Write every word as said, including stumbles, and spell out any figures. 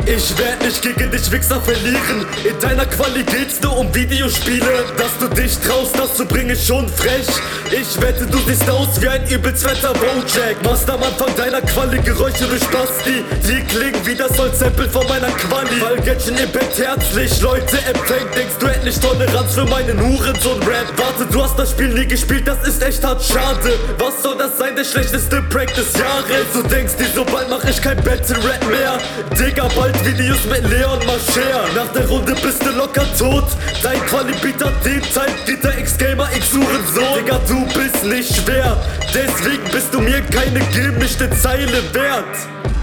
Ich werd nicht gegen dich Wichser verlieren. In deiner Quali geht's nur um Videospiele. Dass du dich traust, das zu bringen, ist schon frech. Ich wette, du siehst aus wie ein übelswetter Bojack. Machst am Anfang deiner Quali Geräusche durch Basti. Die klingen wie das Soul-Sample von meiner Quali. Weil Gretchen im Bett herzlich Leute empfängt. Denkst du endlich Toleranz für meinen Hurensohn-Rap? Warte, du hast das Spiel nie gespielt, das ist echt hart schade. Was soll das sein, der schlechteste Prank des Jahres? Du denkst dir, so bald mach ich kein Battle-Rap mehr. Digga, bald Videos mit Leon Mascher. Nach der Runde bist du locker tot. Dein Quali-Beat hat den Zeit, Gitter X-Gamer, X-Hurensohn. Digga, du bist nicht schwer, deswegen bist du mir keine gemischte Zeile wert.